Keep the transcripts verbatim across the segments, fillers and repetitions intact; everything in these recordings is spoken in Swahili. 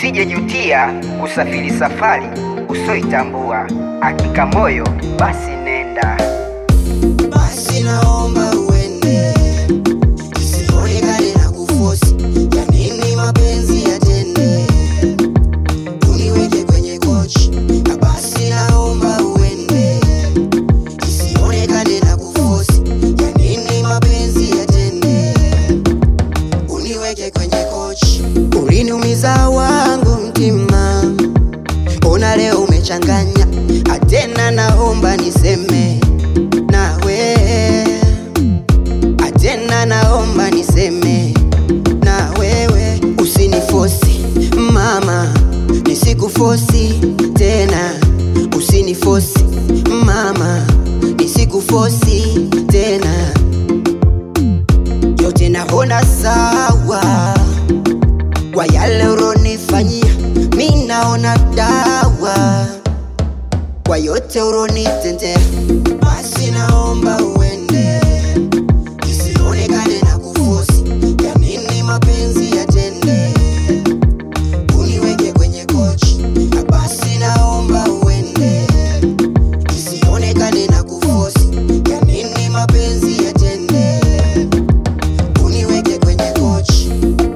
usije jutia kusafiri safari usoitambua. Hakika moyo basi nenda. Basi naomba uende, usionekane na kufosi. Ya nini mapenzi yatende, uniweke kwenye kochi. Basi naomba uende, usionekane na kufosi. Ya nini mapenzi yatende, uniweke kwenye kochi. Uliniumiza wangu mtima, ona leo umechanganya. Atena naomba niseme nawe, atena naomba niseme na wewe. Usinifosi mama, nisikufosi tena. Usinifosi mama, nisikufosi tena. Yote naona sawa kwa yale uronifanyia, mimi naona dawa kwa yote uronitendea. Basi naomba uende, usionekane na kufosi. Ya nini mapenzi yatende, uniweke kwenye kochi. Basi naomba uende, usionekane na kufosi. Ya nini mapenzi yatende, uniweke kwenye kochi.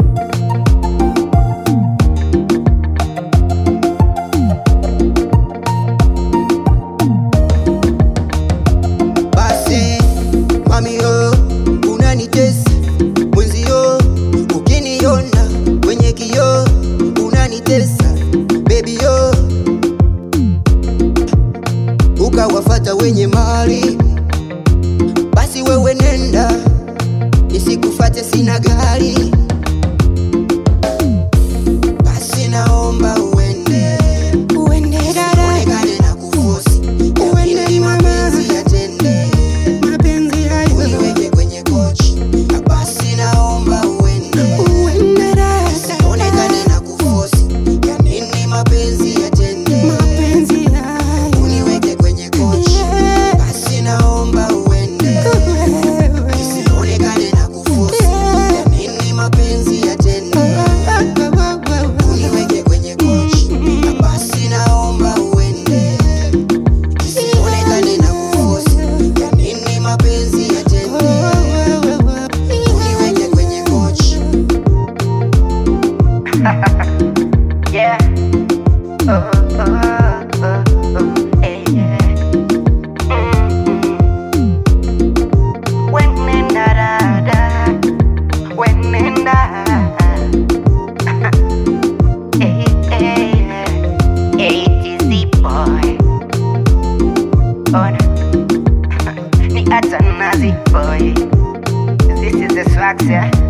Mami yo, unanitesa mwenzi yo, ukiniona kwenye kioo unanitesa baby yo. Ukawafata wenye mali, basi wewe nenda, nisikufate sina gari. Basi naomba uende, uende dada, usionekane na kufosi. Uende mapenzi yatende, uniweke kwenye kochi. Basi naomba uende, uende dada, usionekane na kufosi. Ya nini mapenzi yatende, uniweke kwenye kochi. Basi naomba uende, usionekane na kufosi. Ya nini mapenzi yatende, uniweke kwenye kochi. Basi naomba uende, usionekane na kufosi. Ya nini mapenzi yatende, uniweke kwenye kochi. Yeah. Oh, oh, oh, oh, hey, yeah. Mm-hmm. When in da da da, when in da. Hey, hey, hey, it is the boy. Oh no, ni ata nazi boy. This is the swag, yeah.